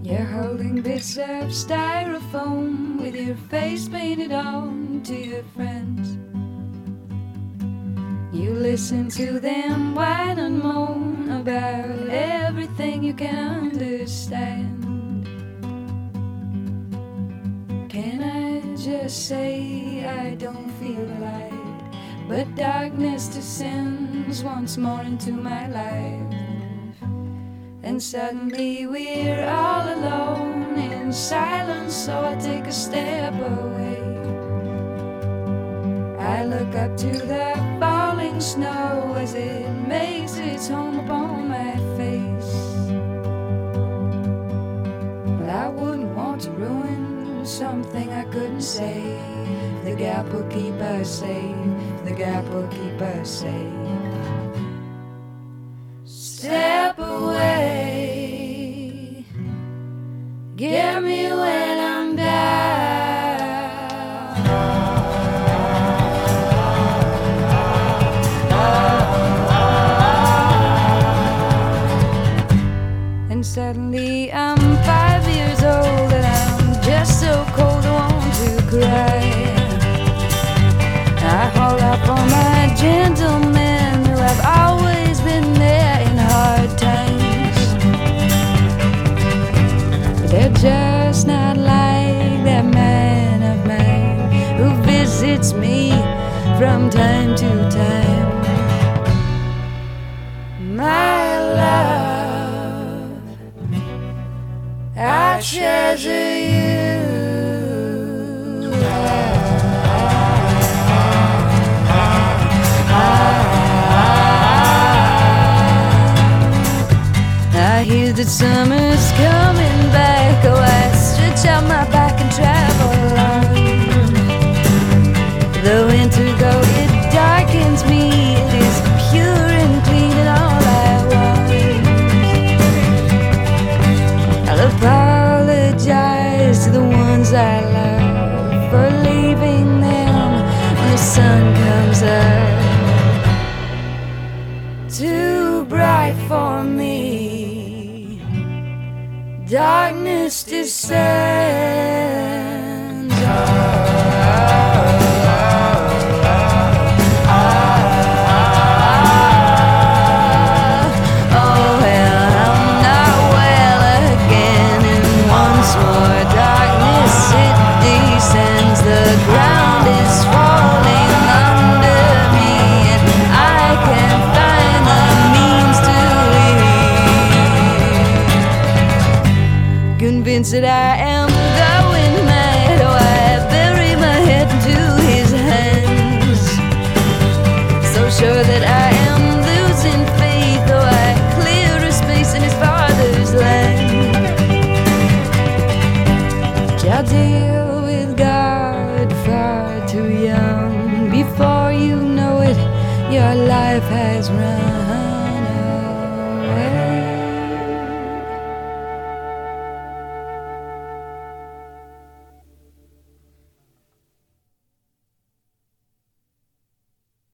You're holding bits of styrofoam with your face painted on to your friends. You listen to them whine and moan about everything you can understand. Can I just say I don't feel light, but darkness descends once more into my life. And suddenly we're all alone in silence, so I take a step away. I look up to the falling snow as it makes its home upon my face. But I wouldn't want to ruin something I couldn't save. The gap will keep us safe. The gap will keep us safe. Step away, get me when I'm down. And suddenly I'm 5 years old and I'm just so cold I want to cry. I haul up all my gentlemen who have always been there in hard times. But they're just not like that man of mine who visits me from time to time. My love, I treasure you. I hear that summer's coming back. Oh, I stretch out my back and travel on. The winter though it darkens me, it is pure and clean and all I want. I'll apologize to the ones I love for leaving them when the sun comes up. Too bright for me, darkness descends. Oh, well, I'm not well again, and once more darkness it descends. The ground is falling under me, and I can't find the means to leave. Convinced that I am going mad, oh, I bury my head into his hands. So sure that I am losing faith, oh, I clear a space in his father's land. I'll deal with God far too young. Before you know it, your life has run.